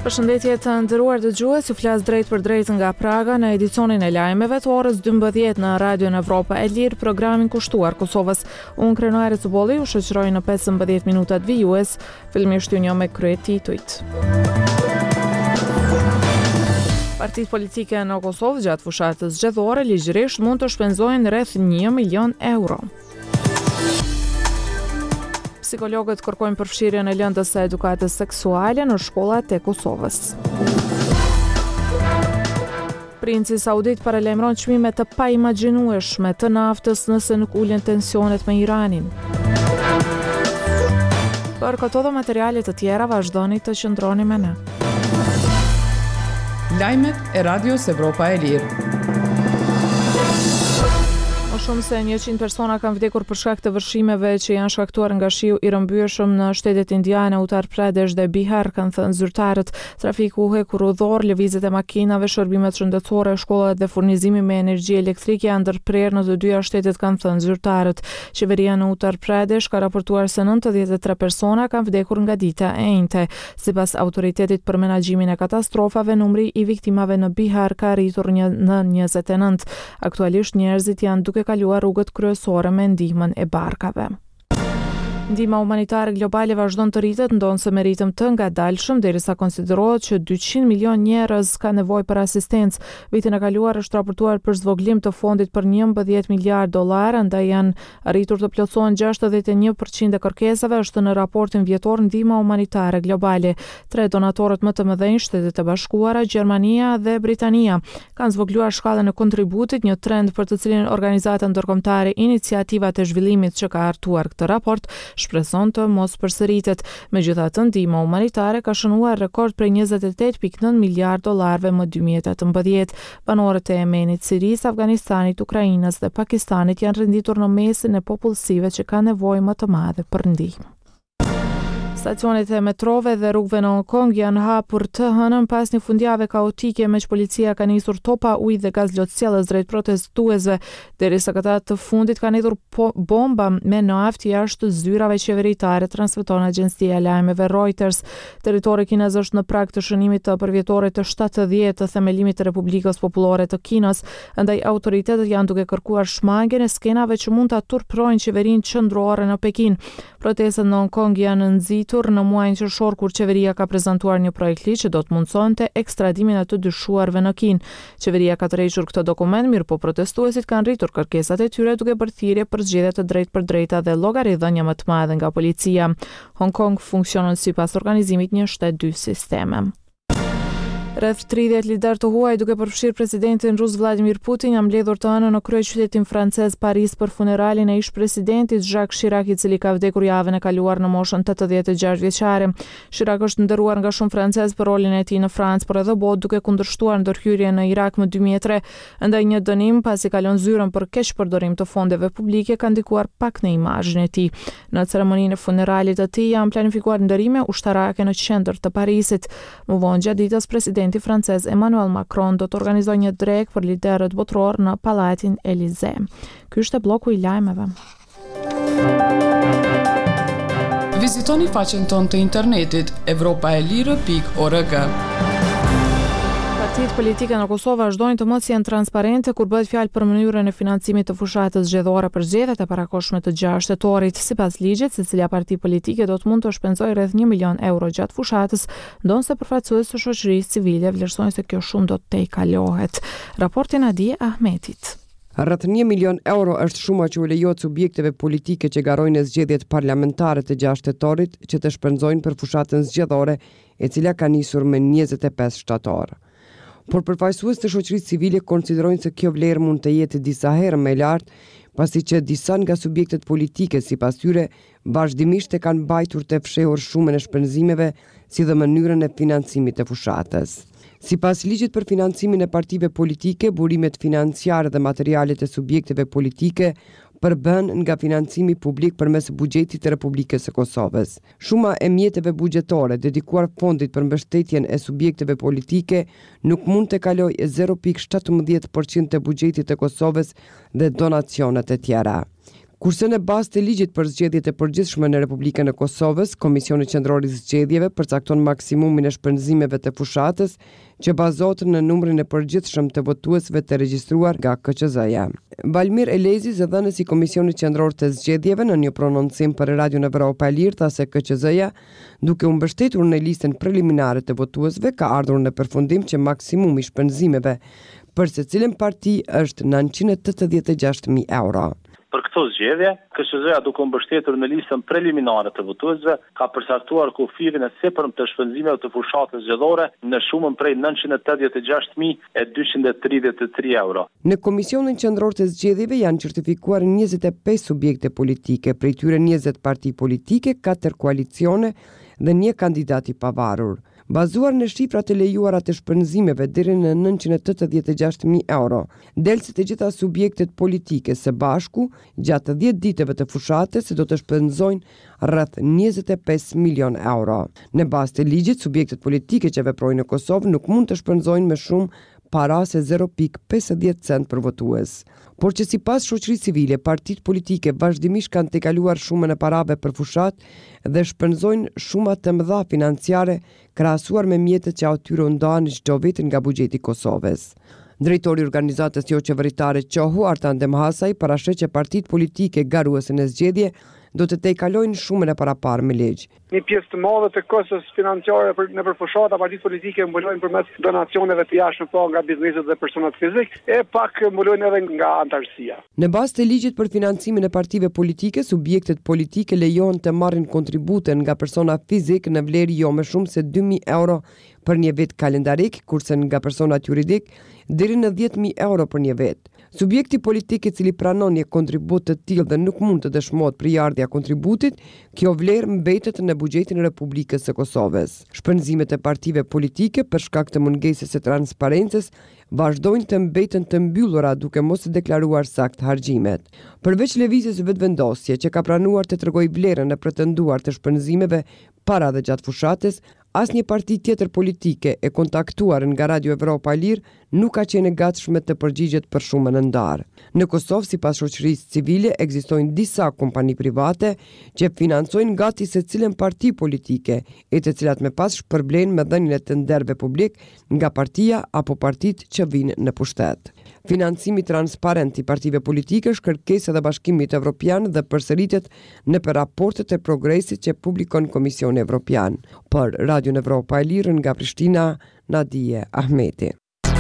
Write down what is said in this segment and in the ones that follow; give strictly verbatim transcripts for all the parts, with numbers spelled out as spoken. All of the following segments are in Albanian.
Përshëndetje të nderuar dëgjues, ju flas drejt për drejt nga Praga në edicionin e lajmeve të orës dymbëdhjetë në Radion Evropa e Lirë, programin kushtuar Kosovës. Unë Krenuare Cubolli ju shoqëroj në pesëmbëdhjetë minutat vijues, fillimisht ju njoh me kryet titujt. Partitë politike në Kosovë gjatë fushatës zgjedhore ligjërisht mund të shpenzojnë rreth një milion euro. Psikologët kërkojnë përfshirjen e lëndës së edukatës seksuale në shkollat e Kosovës. Princi Saudit paralajmëron çmime të paimagjinueshme të naftës nëse nuk ulen tensionet me Iranin. Për këto dhe materiale të tjera vazhdoni të qëndroni me ne. Lajmet e Radios Evropa e Lirë. Më shumë se njëqind persona kanë vdekur për shkak të vërshimeve që janë shkaktuar nga shiu i rrëmbyeshëm në shtetet indiane, Uttar Pradesh dhe Bihar, kanë thënë zyrtarët. Trafiku u hekur rrugëdor, lëvizjet e makinave, shërbimet shëndetësore, shkollat dhe furnizimi me energji elektrike janë ndërprerë në të dyja shtetet, kanë thënë zyrtarët. Qeveria në Uttar Pradesh ka raportuar se nëntëdhjetë e tre persona kanë vdekur nga dita e njëjte. Sipas autoritetit për menaxhimin e katastrofave, numri i viktimave në Bihar ka arritur një, në njëzet e nëntë. Aktualisht njerëzit janë duke kaluar rrugët kryesore me ndihmën e barkave. Ndihma humanitare globale vazhdon të rritet, ndonse me ritëm të ngadalshëm, derisa konsiderohet që dyqind milion njerëz ka nevojë për asistencë. Vitin e kaluar është raportuar për zvoglim të fondit për njëmbëdhjetë miliardë dollar, ndaj janë arritur të plotësohen gjashtëdhjetë e një përqind e kërkesave, është në raportin vjetor Ndihma humanitare globale. Tre donatorët më të mëdhenj, Shtetet e Bashkuara, Gjermania dhe Britania, kanë zvogluar shkallën e kontributit, një trend për të cilin organizata ndërkombëtare Iniciativat e Zhvillimit që ka hartuar këtë raport shpreson të mos përsëritet. Megjithatë, ndihma humanitare ka shënuar rekord prej njëzet e tetë pikë nëntë miliardë dollarëve më dy mijë e tetëmbëdhjetë. Banorët e Yemenit, Sirisë, Afganistanit, Ukrainës dhe Pakistanit janë renditur në mesin e popullsive që ka nevojë më të madhe për ndihmë. Stacionet e metrove dhe rrugëve në Hong Kong janë hapur të hënën pas një fundjavë kaotike me që policia ka nisur topa ujë dhe gaz lotësiellës drejt protestuesve, derisa këta të fundit kanë hedhur po bomba me naftë jashtë zyrave qeveritare, transmeton agjencia e lajmeve Reuters. Territori kinez është në prag të shënimit të përvjetorit të shtatëdhjetë të themelimit të Republikës Popullore të Kinës, ndaj autoritetet janë duke kërkuar shmangjen e skenave që mund ta turprojnë qeverinë qendrore në Pekin. Protestat në Hong Kong janë nxitur në muajin qershor kur qeveria ka prezantuar një projekt ligj që do të mundsonte ekstradimin e të dyshuarve në Kinë. Qeveria ka tërhequr këtë dokument, mirë po protestuesit kanë rritur kërkesat e tyre duke bërë thirrje për zgjedhje të drejtë për drejta dhe llogaridhënie më të madhe nga policia. Hong Kong funksionon sipas organizimit një shtet dy sisteme. Rreth tridhjetë lider të huaj duke përfshirë presidentin rus Vladimir Putin janë mbledhur të hënën në kryeqytetin francez Paris për funeralin e ish-presidentit Jacques Chirac, i cili ka vdekur javën e kaluar në moshën tetëdhjetë e gjashtë vjeçare. Chirac është nderuar nga shumë francezë për rolin e tij në Francë, por edhe botë duke kundërshtuar ndërhyrjen në Irak më dy mijë e tre, ndaj një dënim pasi kalon zyrën për keq përdorim të fondeve publike ka ndikuar pak në imazhin e tij. Në ceremoninë e funeralit të tij janë planifikuar ndërime ushtarake në qendër të Parisit. Më vonë gjatë ditës presidenti Presidenti francez Emmanuel Macron do të organizojë një drekë për liderët botror në Pallatin Elysee. Ky është bloku i lajmeve. Vizitoni faqen tonë të internetit evropaelire pikë org. Partitë politike në Kosovë vazhdojnë të mos janë transparente kur bëhet fjalë për mënyrën e financimit të fushatës zgjedhore për zgjedhjet e parakohshme të gjashtë shtetorit. Sipas ligjit, secila parti politike do të mund të shpenzojë rreth një milion euro gjatë fushatës, ndonse përfaqësues të shoqërisë civile vlerësojnë se kjo shumë do të tejkalohet. Raporti Nadia Ahmetit. Rreth një milion euro është shuma që u lejohet subjekteve politike që garojnë zgjedhjet parlamentare të gjashtë shtetorit që të shpenzojnë për fushatën zgjedhore, e cila ka nisur me njëzet e pesë shtator. Por përfaqësues të shoqërisë civile konsiderojnë se kjo vlerë mund të jetë disa herë më e lartë, pasi që disa nga subjektet politike sipas tyre vazhdimisht e kanë mbajtur të fshehur shumën e shpenzimeve si dhe mënyrën e financimit të fushatës. Sipas ligjit për financimin e partive politike, burimet financiare dhe materialet e subjekteve politike përbën nga financimi publik përmes buxhetit të Republikës së Kosovës. Shuma e mjeteve buxhetore dedikuar fondit për mbështetjen e subjekteve politike nuk mund të kalojë zero pikë shtatëmbëdhjetë përqind të buxhetit të Kosovës dhe donacionet e tjera. Kurse në bazë të ligjit për zgjedhjet e përgjithshme në Republikën e Kosovës, Komisioni Qendror i Zgjedhjeve përcakton maksimumin e shpenzimeve të fushatës që bazohet në numrin e përgjithshëm të votuesve të regjistruar nga K Q Z-ja. Balmir Elezi, zëdhënës i Komisionit Qendror të Zgjedhjeve, në një prononcim për Radion Evropa e Lirë, tha se K Q Z-ja, duke u mbështetur në listën preliminare të votuesve, ka ardhur në përfundim që maksimumi i shpenzimeve për secilën parti është nëntëqind e tetëdhjetë e gjashtë mijë euro. Për këto zgjedhje, K Q Z-ja duke u mbështetur në listën preliminare të votuesve, ka përcaktuar kufirin e sipërm të shpenzimeve të fushatës zgjedhore në shumën prej nëntëqind e tetëdhjetë e gjashtë mijë e dyqind e tridhjetë e tre euro. Në Komisionin Qendror të Zgjedhjeve janë certifikuar njëzet e pesë subjekte politike, prej tyre njëzet parti politike, katër koalicione dhe një kandidat i pavarur. Bazuar në shifrat e lejuara të shpenzimeve deri në nëntëqind e tetëdhjetë e gjashtë mijë euro, del se të gjitha subjektet politike së bashku gjatë dhjetë ditëve të fushatës se do të shpenzojnë rreth njëzet e pesë milion euro. Në bazë të ligjit, subjektet politike që veprojnë në Kosovë nuk mund të shpenzojnë më shumë para se zero pikë pesëdhjetë cent për votues. Por që sipas shoqërisë civile, partitë politike vazhdimisht kanë tejkaluar shumën e parave për fushat dhe shpenzojnë shuma të mëdha financiare krahasuar me mjetet që atyre u ndahen çdo vit nga buxheti i Kosovës. Drejtori i organizatës jo qeveritare Qohu, Artan Demhasaj, parashë që partitë politike garuese në zgjedhje do të tejkalojnë shumën e paraparë me ligj. Një pjesë të madhe të kostës financiare për në përfushata partitë politike mbulojnë përmes donacioneve të jashtme pa nga bizneset dhe personat fizik, e pak mbulojnë edhe nga antarësia. Në bazë të ligjit për financimin e partive politike, subjektet politike lejohen të marrin kontribute nga persona fizik në vlerë jo më shumë se dy mijë euro për një vit kalendarik, kurse nga personat juridik deri në dhjetë mijë euro për një vit. Subjekti politik i cili pranon një kontribut të tillë dhe nuk mund të dëshmohet përjardhja kontributit, kjo vlerë mbetet në buxhetin e Republikës së Kosovës. Shpenzimet e partive politike për shkak të mungesës së transparencës vazhdojnë të mbeten të mbyllura duke mos të deklaruar sakt harxhimet. Përveç lëvizjes vetëvendosje që ka pranuar të tregojë vlerën e pretenduar të shpenzimeve para dhe gjatë fushatës, asnjë parti tjetër politike e kontaktuar nga Radio Evropa e Lirë nuk ka qenë e gatshme të përgjigjet për shumën e ndarë. Në Kosovë, sipas shoqërisë civile, ekzistojnë disa kompani private që financojnë gati secilën parti politike, e të cilat me pas shpërblen me dhënien e tenderëve publik nga partia apo partitë që vinë në pushtet. Financimi transparent i partive politike është kërkesë e Bashkimit Evropian dhe përsëritet nëpër raportet e progresit që publikon Komisioni Evropian. Për Radio Evropa e Lirë nga Prishtina, Nadije Ahmeti.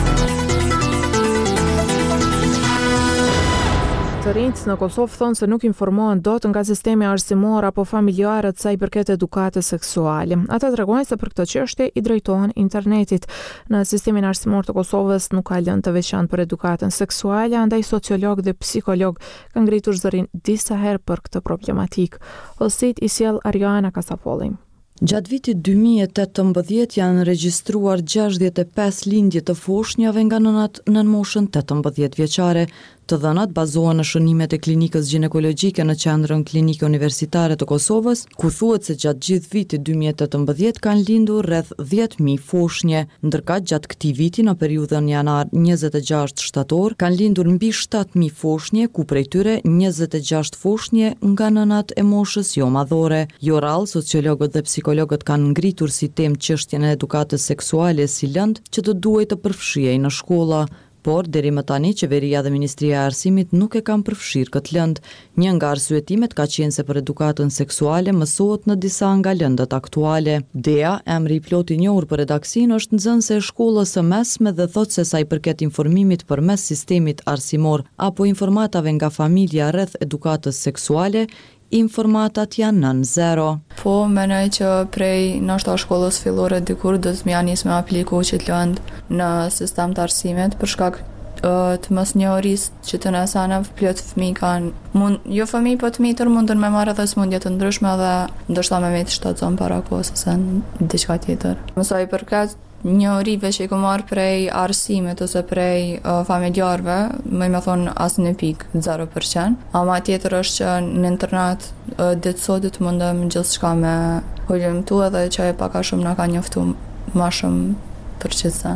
Të rinjt në Kosovë thonë se nuk informohen dot nga sistemi arsimor apo familjar sa i përket edukatës seksuale. Ata tregojnë se për këtë çështje i drejtohen internetit. Në sistemin arsimor të Kosovës nuk ka lëndë të veçantë për edukatën seksuale, andaj sociolog dhe psikolog kanë ngritur zërin disa herë për këtë problematik. Hosit i sjell Ariana Kasapolli. Gjatë vitit dy mijë e tetëmbëdhjetë janë regjistruar gjashtëdhjetë e pesë lindje të foshnjave nga nënat nën moshën tetëmbëdhjetë vjeçare. Të dhënat bazohen në shënimet e klinikës ginekologjike në qendrën klinike universitare të Kosovës, ku thuhet se gjatë gjithë vitit dy mijë e tetëmbëdhjetë kanë lindur rreth dhjetë mijë foshnje, ndërka gjatë këtij viti në periudhën janar njëzet e gjashtë shtator kanë lindur mbi shtatë mijë foshnje, ku prej tyre njëzet e gjashtë foshnje nga nënat e moshës jo madhore. Jo rrallë, sociologët dhe psikologët kanë ngritur si temë çështjen e edukatës seksuale si lëndë që të duhet të përfshihej në shkolla. Por, deri më tani, qeveria dhe Ministria e Arsimit nuk e kanë përfshirë këtë lëndë. Një nga arsyetimet ka qenë se për edukatën seksuale mësohet në disa nga lëndët aktuale. Dea, emri i plot i njohur për redaksin, është nxënëse e shkollës së mesme dhe thotë se sa i përket informimit përmes sistemit arsimor apo informatave nga familja rreth edukatës seksuale, informatat janë nën zero. Po, menoj që prej nështë shkollës fillore dikur do të mja nis me apliku që të lëndë në sistem të arsimit, për shkak uh, të mos njohurisë që të nësanëv plot fëmijë kanë, mund, jo fëmijë po të mitër mundën me marrë edhe smundje të ndryshme dhe ndoshta me me të shtatëson para kohës ose në diçka tjetër. Mësoj përkat njohurive që i ku marrë prej arsimit ose prej uh, familjarve, më i me thonë asë në pikë, zero përqind. Ama tjetër është që në internet uh, ditë sotit mundëm gjithë shka me hullum tu edhe që e paka shumë në ka njoftu ma shumë për qëtësen.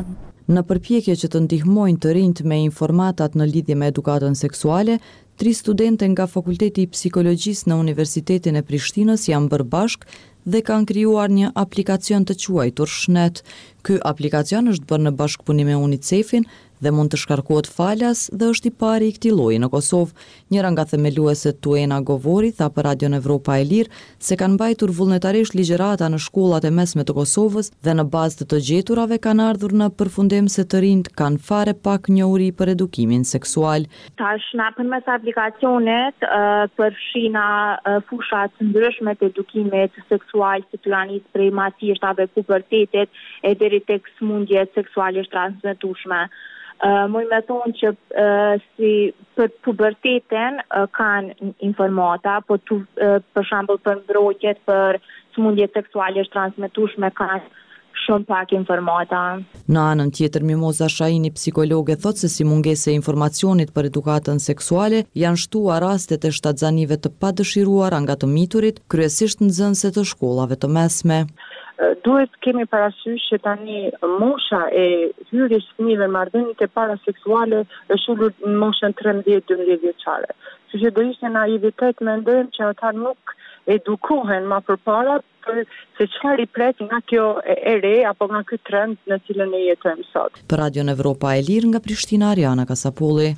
Në përpjekje që të ndihmojnë të rinjt me informatat në lidhje me edukatën seksuale, tri studente nga Fakulteti i Psikologjisë në Universitetin e Prishtinës janë bërë bashk dhe kanë krijuar një aplikacion të quajtur Shnet. Ky aplikacion është bërë në bashkëpunim me UNICEF-in dhe mund të shkarkohet falas dhe është i pari i këtij lloji në Kosovë. Njëra nga themelueset Tuena Govori tha për Radion Evropa e Lirë se kanë mbajtur vullnetarisht ligjërata në shkollat e mesme të Kosovës dhe në bazë të të gjeturave kanë ardhur në përfundim se të rinjt kanë fare pak njohuri për edukimin seksual. Tash na përmes aplikacionit uh, përfshina uh, fusha të ndryshme të edukimit seksual, si të janë prej masishtave pubertetit e deri tek sëmundjet seksualisht transmetueshme. Uh, Muj me thonë që uh, si për pubertetin uh, kanë informata, po tu, uh, për shembull për mbrojtjet, për sëmundjet seksualisht transmetueshme kanë shumë pak informata. Në anën tjetër, Mimoza Shaini, psikologe, thot se si mungese e informacionit për edukatën seksuale janë shtuar rastet e shtatzanive të padëshiruara nga të miturit, kryesisht nxënëse të shkollave të mesme. Duhet kemi parasysh që tani mosha e hyrjes fëmijëve në marrëdhëniet e para seksuale është ulur në moshën tridhjetë dymdhjetë vjeçare. Kështu që do ishte naivitet mendojmë që ata nuk edukohen më përpara për se çfarë i pret nga kjo e re apo nga ky trend në cilën ne jetojmë sot. Për Radion Evropa e Lirë nga Prishtina, Ariana Kasapulli.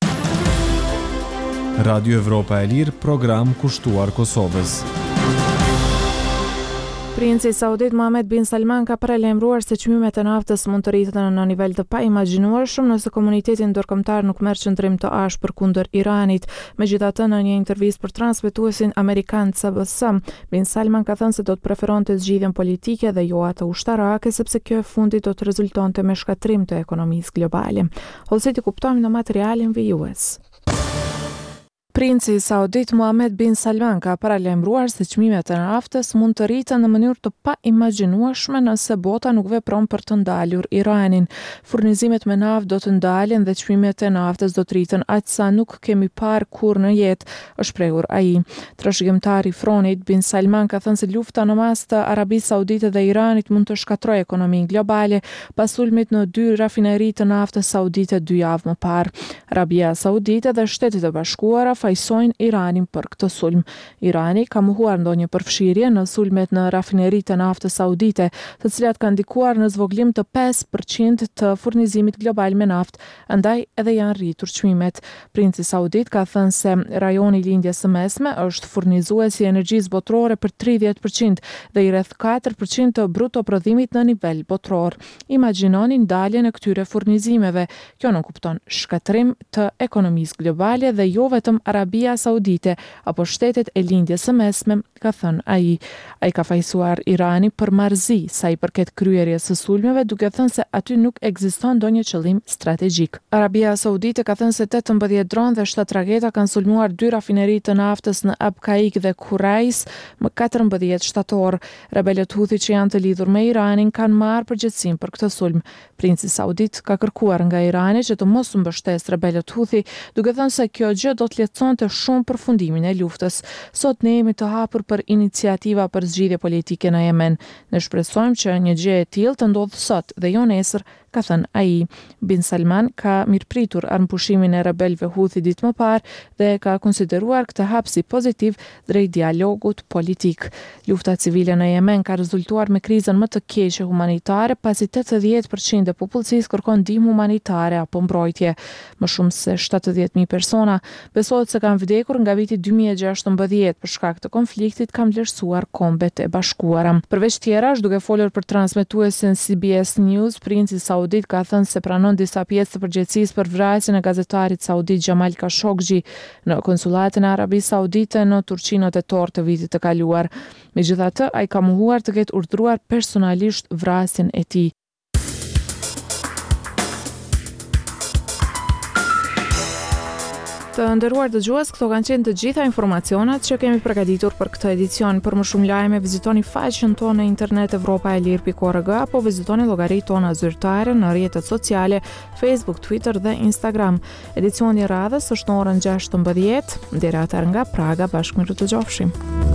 Radio Evropa e Lirë, program kushtuar Kosovës. Princi Saudit Mohammed bin Salman ka paralajmëruar se çmimet e naftës mund të rriten në nivel të paimagjinueshëm nëse komuniteti ndërkombëtar nuk merr qendrim të ashpër kundër Iranit. Megjithatë, në një intervistë për transmetuesin amerikan C B S, bin Salman ka thënë se do të preferonte zgjidhjen politike dhe jo atë ushtarake, sepse kjo e fundit do të rezultonte me shkatrim të ekonomisë globale. Ose ti kuptojmë në materialin vijues. Princi Saudit Mohammed bin Salman ka paralajmëruar se çmimet e naftës mund të rriten në mënyrë të paimagjinueshme nëse bota nuk vepron për të ndalur Iranin. Furnizimet me naftë do të ndalen dhe çmimet e naftës do të rriten aq sa nuk kemi parë kurrë në jetë, është shprehur ai. Trashëgimtari i fronit bin Salman ka thënë se lufta në mes të Arabisë Saudite dhe Iranit mund të shkatërrojë ekonominë globale pas sulmit në dy rafineri të naftës saudite dy javë më parë. Arabia Saudite dhe Shtetet e Bashkuara fajsojnë Iranin për këtë sulm. Irani ka mohuar ndonjë përfshirje në sulmet në rafineritë e naftës saudite, të cilat kanë ndikuar në zvoglim të pesë përqind të furnizimit global me naftë, andaj edhe janë rritur çmimet. Princi Saudit ka thënë se rajoni i lindjes së mesme është furnizues i energjisë botërore për tridhjetë përqind dhe i rreth katër përqind të bruto prodhimit në nivel botror. Imagjinoni ndaljen e këtyre furnizimeve. Kjo nuk kupton shkatrim të ekonomisë globale dhe jo vetëm Arabia Saudite apo shtetet e lindjes së mesme, ka thënë ai. Ai ka fajsuar Irani për marrëzi sa i përket kryerjes së sulmeve, duke thënë se aty nuk ekziston ndonjë qëllim strategjik. Arabia Saudite ka thënë se tetëmbëdhjetë dronë dhe shtatë raketa kanë sulmuar dy rafineri të naftës në Abqaiq dhe Kurais më katërmbëdhjetë shtator. Rebelët Huthi që janë të lidhur me Iranin kanë marrë përgjegjësinë për këtë sulm. Princi Saudit ka kërkuar nga Irani që të mos u mbështesë rebelët Huthi, duke thënë se kjo gjë do të lehtësonte shumë përfundimin e luftës. Sot ne jemi të hapur për iniciativa për zgjidhje politike në Yemen. Ne shpresojmë që një gjë e tillë të ndodhë sot dhe jo nesër, ka thënë ai. Bin Salman ka mirëpritur armëpushimin e rebelëve Houthi ditë më parë dhe ka konsideruar këtë hap si pozitiv drejt dialogut politik. Lufta civile në Yemen ka rezultuar me krizën më të keqe humanitare, pasi tetëdhjetë përqind e popullsisë kërkon ndihmë humanitare apo mbrojtje. Më shumë se shtatëdhjetë mijë persona besohet se kanë vdekur nga viti dy mijë e gjashtëmbëdhjetë për shkak të konfliktit, ka vlerësuar Kombet e Bashkuara. Përveç tjerash, duke folur për transmetuesin C B S News, princi Saudit ka thënë se pranon disa pjesë të përgjegjësisë për vrasjen e gazetarit saudit Jamal Khashoggi në konsulatin e Arabisë Saudite në Turqi në tetor të vitit të kaluar. Megjithatë, ai ka mohuar të ketë urdhëruar personalisht vrasjen e tij. Të nderuar dëgjues, këto kanë qenë të gjitha informacionet që kemi përgatitur për këtë edicion. Për më shumë lajme, vizitoni faqen tonë në internet evropa e lirë pikë org apo vizitoni llogaritë tona zyrtare në rrjetet sociale Facebook, Twitter dhe Instagram. Edicioni i radhës është në orën gjashtëmbëdhjetë. Deri atëherë nga Praga, bashkë miru të gjofshim.